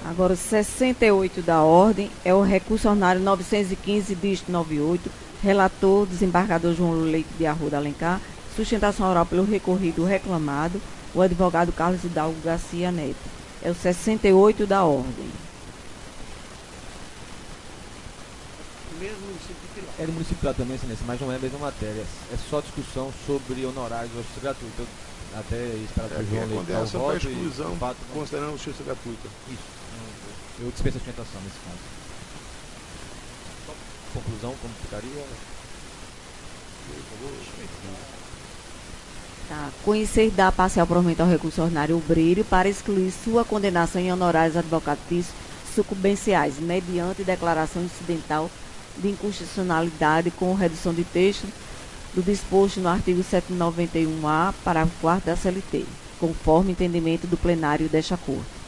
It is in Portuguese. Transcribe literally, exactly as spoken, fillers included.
Agora, o sessenta e oito da ordem é o recurso ordinário novecentos e quinze, dígito noventa e oito, relator, desembargador João Leite de Arruda Alencar, sustentação oral pelo recorrido reclamado, o advogado Carlos Hidalgo Garcia Neto. É o sessenta e oito da ordem. Mesmo município de Pilar. É do município de Pilar também, excelência, mas não é a mesma matéria. É só discussão sobre honorários ou justiça gratuita. Eu até esperar que É, o que é João Leite dá o condenação para voto exclusão, e fato, considerando justiça gratuita. isso. Eu dispenso a sustentação nesse caso. Conclusão, como ficaria? Tá. Conhecer e dar parcial provimento ao recurso ordinário obreiro para excluir sua condenação em honorários advocatícios sucumbenciais, mediante declaração incidental de inconstitucionalidade com redução de texto do disposto no artigo setecentos e noventa e um A, parágrafo quarto da C L T, conforme entendimento do plenário desta Corte.